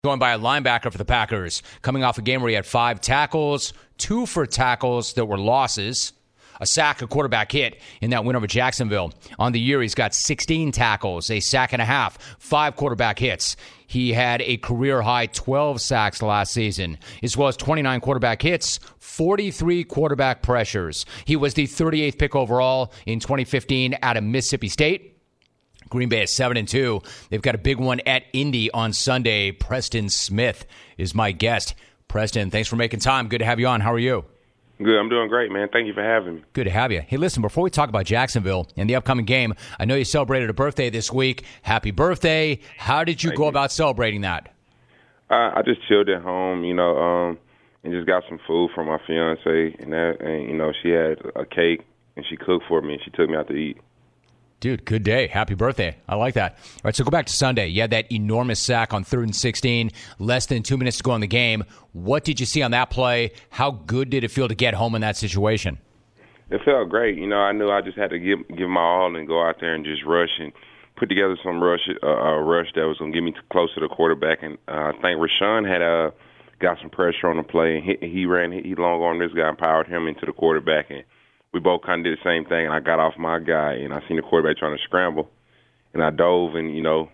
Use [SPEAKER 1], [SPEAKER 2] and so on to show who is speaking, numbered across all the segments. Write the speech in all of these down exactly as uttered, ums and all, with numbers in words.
[SPEAKER 1] Going by a linebacker for the Packers, coming off a game where he had five tackles, two for tackles that were losses, a sack, a quarterback hit in that win over Jacksonville. On the year, he's got sixteen tackles, a sack and a half, five quarterback hits. He had a career-high twelve sacks last season, as well as twenty-nine quarterback hits, forty-three quarterback pressures. He was the thirty-eighth pick overall in twenty fifteen out of Mississippi State. Green Bay is seven and two. They've got a big one at Indy on Sunday. Preston Smith is my guest. Preston, thanks for making time. Good to have you on. How are you?
[SPEAKER 2] Good. I'm doing great, man. Thank you for having me.
[SPEAKER 1] Good to have you. Hey, listen, before we talk about Jacksonville and the upcoming game, I know you celebrated a birthday this week. Happy birthday. How did you
[SPEAKER 2] Thank
[SPEAKER 1] go
[SPEAKER 2] you.
[SPEAKER 1] about celebrating that?
[SPEAKER 2] Uh, I just chilled at home, you know, um, and just got some food from my fiance, and that, and you know, she had a cake and she cooked for me and she took me out to eat.
[SPEAKER 1] Dude, good day. Happy birthday. I like that. All right, so go back to Sunday. You had that enormous sack on third and sixteen, less than two minutes to go in the game. What did you see on that play? How good did it feel to get home in that situation?
[SPEAKER 2] It felt great. You know, I knew I just had to give give my all and go out there and just rush and put together some rush, uh, a rush that was going to get me close to the quarterback. And uh, I think Rashawn had uh, got some pressure on the play, and he, he ran, he long on this guy and powered him into the quarterback. And we both kind of did the same thing, and I got off my guy, and I seen the quarterback trying to scramble, and I dove, and, you know,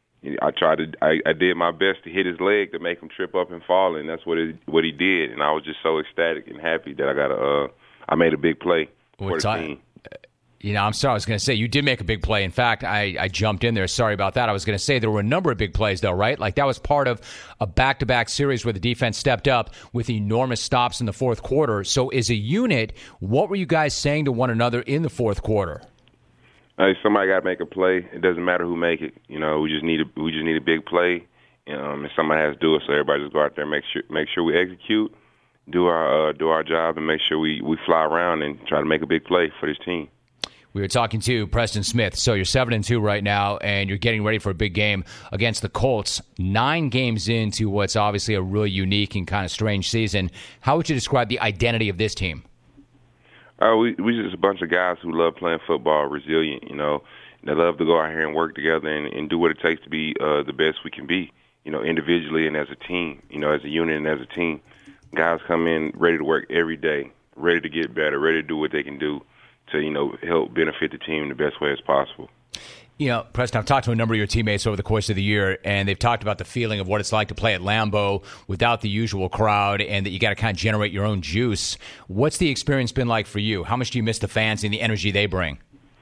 [SPEAKER 2] I tried to, I, I did my best to hit his leg to make him trip up and fall, and that's what it, what he did, and I was just so ecstatic and happy that I got a, uh, I made a big play for
[SPEAKER 1] What
[SPEAKER 2] the
[SPEAKER 1] time?
[SPEAKER 2] team.
[SPEAKER 1] You know, I'm sorry. I was going to say, you did make a big play. In fact, I, I jumped in there. Sorry about that. I was going to say there were a number of big plays, though, right? Like that was part of a back-to-back series where the defense stepped up with enormous stops in the fourth quarter. So as a unit, what were you guys saying to one another in the fourth quarter?
[SPEAKER 2] Hey, somebody got to make a play. It doesn't matter who make it. You know, we just need a, we just need a big play, um, and somebody has to do it. So everybody just go out there and make sure make sure we execute, do our uh, do our job, and make sure we, we fly around and try to make a big play for this team.
[SPEAKER 1] We were talking to Preston Smith. So you're seven and two right now, and you're getting ready for a big game against the Colts. Nine games into what's obviously a really unique and kind of strange season. How would you describe the identity of this team?
[SPEAKER 2] Uh, we we just a bunch of guys who love playing football, resilient. You know, they love to go out here and work together and, and do what it takes to be uh, the best we can be. You know, individually and as a team. You know, as a unit and as a team, guys come in ready to work every day, ready to get better, ready to do what they can do to, you know, help benefit the team the best way as possible.
[SPEAKER 1] You know, Preston, I've talked to a number of your teammates over the course of the year, and they've talked about the feeling of what it's like to play at Lambeau without the usual crowd and that you got to kind of generate your own juice. What's the experience been like for you? How much do you miss the fans and the energy they bring?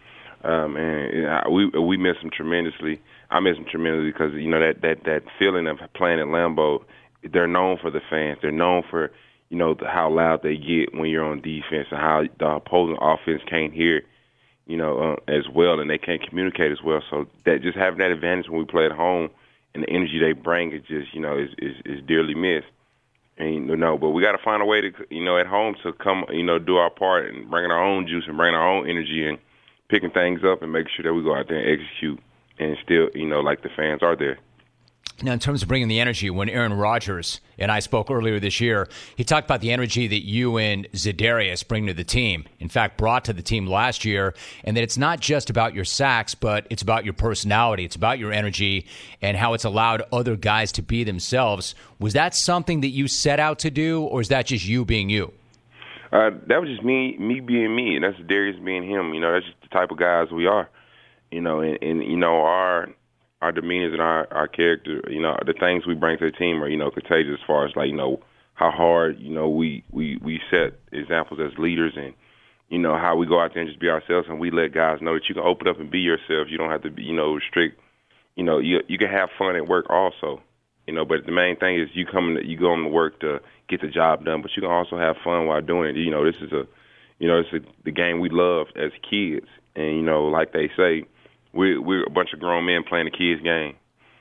[SPEAKER 2] Uh, man, yeah, we we miss them tremendously. I miss them tremendously because, you know, that, that, that feeling of playing at Lambeau, they're known for the fans. They're known for, you know, the, how loud they get when you're on defense and how the opposing offense can't hear, you know, uh, as well, and they can't communicate as well. So that just having that advantage when we play at home and the energy they bring is just, you know, is is, is dearly missed. And, you know, but we got to find a way to, you know, at home to come, you know, do our part and bring our own juice and bring our own energy and picking things up and make sure that we go out there and execute and still, you know, like the fans are there.
[SPEAKER 1] Now, in terms of bringing the energy, when Aaron Rodgers and I spoke earlier this year, he talked about the energy that you and Za'Darius bring to the team, in fact, brought to the team last year, and that it's not just about your sacks, but it's about your personality. It's about your energy and how it's allowed other guys to be themselves. Was that something that you set out to do, or is that just you being you?
[SPEAKER 2] Uh, that was just me me being me, and that's Darius being him. You know, that's just the type of guys we are. You know, and, and you know, our – our demeanors and our, our character, you know, the things we bring to the team are, you know, contagious as far as, like, you know, how hard, you know, we, we, we set examples as leaders and, you know, how we go out there and just be ourselves and we let guys know that you can open up and be yourself. You don't have to be, you know, strict. You know, you you can have fun at work also, you know, but the main thing is you come to, you go to work to get the job done, but you can also have fun while doing it. You know, this is a, you know, it's a, the game we love as kids. And, you know, like they say, We're, we're a bunch of grown men playing a kid's game,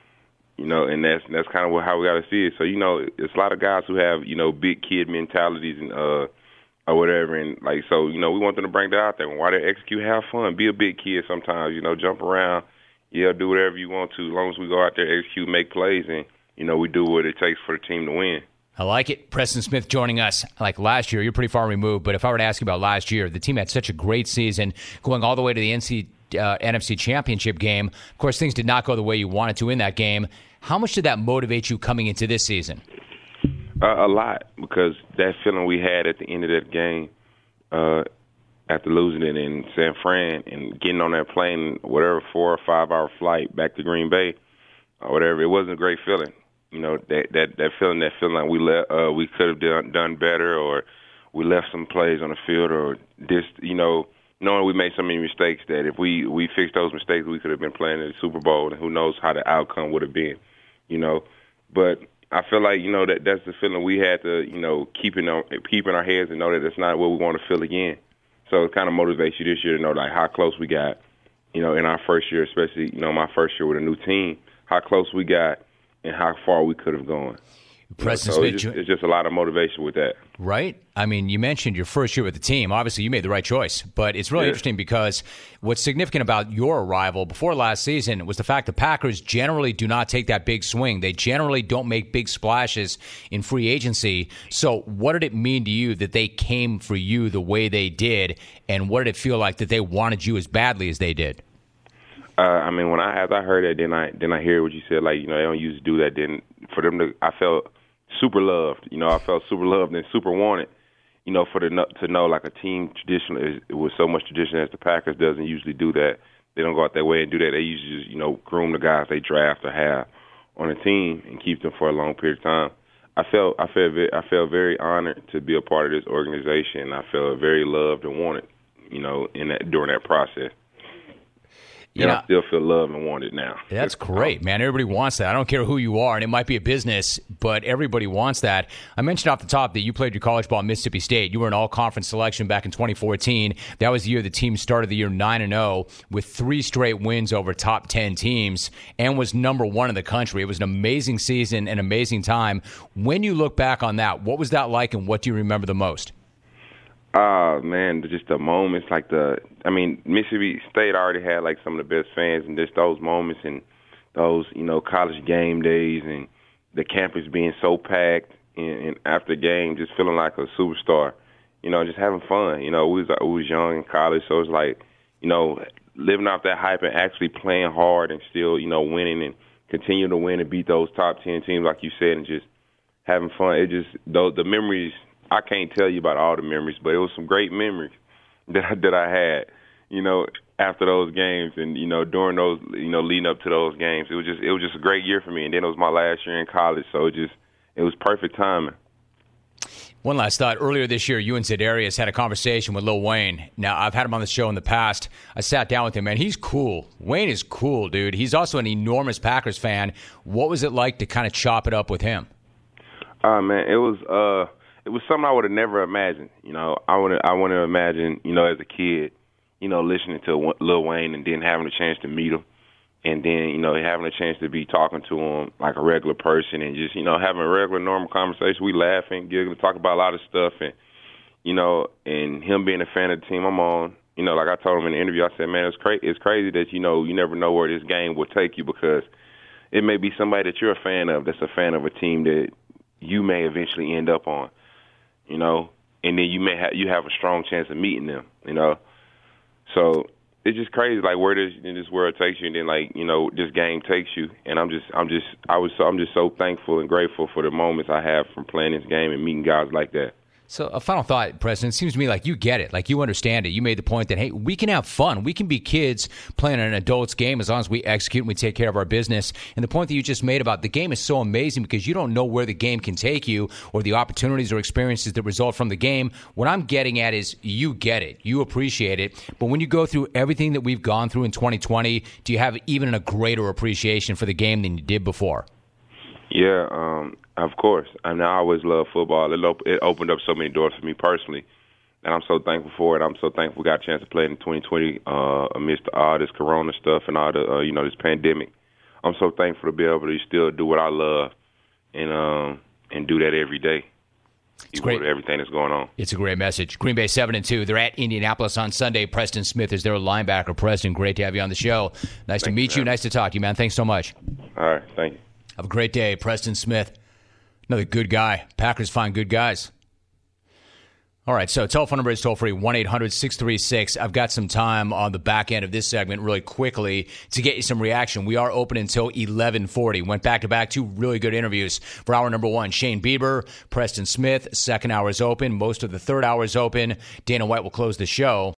[SPEAKER 2] you know, and that's that's kind of how we got to see it. So, you know, it's a lot of guys who have, you know, big kid mentalities and uh, or whatever. And, like, so, you know, we want them to bring that out there. And while they execute, have fun. Be a big kid sometimes, you know, jump around. Yeah, do whatever you want to as long as we go out there, execute, make plays, and, you know, we do what it takes for the team to win.
[SPEAKER 1] I like it. Preston Smith joining us. Like last year, you're pretty far removed, but if I were to ask you about last year, the team had such a great season, going all the way to the N C uh, N F C Championship game. Of course, things did not go the way you wanted to in that game. How much did that motivate you coming into this season?
[SPEAKER 2] Uh, a lot, because that feeling we had at the end of that game, uh, after losing it in San Fran and getting on that plane, whatever, four or five hour flight back to Green Bay, or whatever, it wasn't a great feeling. You know, that that that feeling, that feeling like we let uh, we could have done done better, or we left some plays on the field, or this, you know, knowing we made so many mistakes that if we we fixed those mistakes, we could have been playing in the Super Bowl, and who knows how the outcome would have been. You know, but I feel like, you know, that that's the feeling we had to, you know, keep in our, keep in our heads and know that it's not what we want to feel again. So it kind of motivates you this year to know, like, how close we got, you know, in our first year, especially, you know, my first year with a new team, how close we got and how far we could have gone.
[SPEAKER 1] President
[SPEAKER 2] so
[SPEAKER 1] Smith,
[SPEAKER 2] it's just, it's just a lot of motivation with that.
[SPEAKER 1] Right? I mean, you mentioned your first year with the team. Obviously, you made the right choice. But it's really
[SPEAKER 2] yeah.
[SPEAKER 1] interesting because what's significant about your arrival before last season was the fact the Packers generally do not take that big swing. They generally don't make big splashes in free agency. So what did it mean to you that they came for you the way they did, and what did it feel like that they wanted you as badly as they did?
[SPEAKER 2] Uh, I mean, when I as I heard that, then I then I hear what you said. Like, you know, they don't usually do that. Then for them to, I felt super loved. You know, I felt super loved and super wanted. You know, for the to know like a team traditionally with so much tradition as the Packers doesn't usually do that. They don't go out their way and do that. They usually just, you know, groom the guys they draft or have on a team and keep them for a long period of time. I felt I felt I felt very honored to be a part of this organization. I felt very loved and wanted. You know, in that during that process.
[SPEAKER 1] You
[SPEAKER 2] and
[SPEAKER 1] know,
[SPEAKER 2] I still feel loved and wanted now.
[SPEAKER 1] That's great, man. Everybody wants that. I don't care who you are, and it might be a business, but everybody wants that. I mentioned off the top that you played your college ball at Mississippi State. You were an all-conference selection back in twenty fourteen. That was the year the team started the year nine and oh with three straight wins over top ten teams and was number one in the country. It was an amazing season, an amazing time. When you look back on that, what was that like, and what do you remember the most?
[SPEAKER 2] Oh, man, just the moments, like the, I mean, Mississippi State already had, like, some of the best fans, and just those moments and those, you know, college game days and the campus being so packed and, and after the game just feeling like a superstar, you know, just having fun. You know, we was, we was young in college, so it's like, you know, living off that hype and actually playing hard and still, you know, winning and continue to win and beat those top ten teams, like you said, and just having fun. It just, those, the memories, I can't tell you about all the memories, but it was some great memories that I, that I had, you know, after those games and, you know, during those, you know, leading up to those games. It was just it was just a great year for me. And then it was my last year in college, so it just it was perfect timing.
[SPEAKER 1] One last thought. Earlier this year, you and Za'Darius had a conversation with Lil Wayne. Now, I've had him on the show in the past. I sat down with him, man. He's cool. Wayne is cool, dude. He's also an enormous Packers fan. What was it like to kind of chop it up with him?
[SPEAKER 2] Uh, man, it was uh, it was something I would have never imagined. You know, I would I want to imagine, you know, as a kid, you know, listening to Lil Wayne and then having a chance to meet him. And then, you know, having a chance to be talking to him like a regular person and just, you know, having a regular, normal conversation. We laughing, giggling, talk about a lot of stuff. And, you know, and him being a fan of the team I'm on, you know, like I told him in the interview, I said, man, it's, cra- it's crazy that, you know, you never know where this game will take you because it may be somebody that you're a fan of that's a fan of a team that you may eventually end up on, you know, and then you may have you have a strong chance of meeting them, you know. So it's just crazy, like where this in this world takes you, and then like you know this game takes you. And I'm just, I'm just, I was, I'm just so thankful and grateful for the moments I have from playing this game and meeting guys like that.
[SPEAKER 1] So a final thought, President. It seems to me like you get it, like you understand it. You made the point that, hey, we can have fun. We can be kids playing an adult's game as long as we execute and we take care of our business. And the point that you just made about the game is so amazing because you don't know where the game can take you or the opportunities or experiences that result from the game. What I'm getting at is you get it. You appreciate it. But when you go through everything that we've gone through in twenty twenty, do you have even a greater appreciation for the game than you did before?
[SPEAKER 2] Yeah, um, of course. I mean, I always loved football. It, op- it opened up so many doors for me personally, and I'm so thankful for it. I'm so thankful we got a chance to play in twenty twenty uh, amidst all this corona stuff and all the, uh, you know, this pandemic. I'm so thankful to be able to still do what I love and um, and do that every day.
[SPEAKER 1] It's great.
[SPEAKER 2] With everything that's going on.
[SPEAKER 1] It's a great message. Green Bay seven and two. They're at Indianapolis on Sunday. Preston Smith is their linebacker. Preston, great to have you on the show. Nice Thanks to meet you. Nice to talk to you, man. Thanks so much.
[SPEAKER 2] All right. Thank you.
[SPEAKER 1] Have a great day. Preston Smith, another good guy. Packers find good guys. All right, so telephone number is toll-free, one eight hundred six three six. I've got some time on the back end of this segment really quickly to get you some reaction. We are open until eleven forty. Went back-to-back, two really good interviews for hour number one. Shane Bieber, Preston Smith, second hour is open. Most of the third hour is open. Dana White will close the show.